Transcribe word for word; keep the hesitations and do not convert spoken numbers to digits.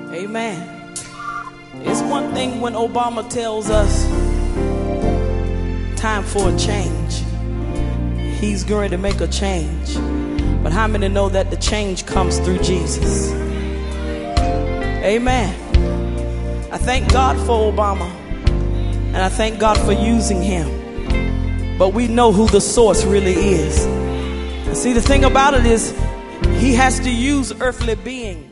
Amen. It's one thing when Obama tells us time for a change. He's going to make a change. But how many know that the change comes through Jesus? Amen. I thank God for Obama, and I thank God for using him. But we know who the source really is. See, the thing about it is, he has to use earthly beings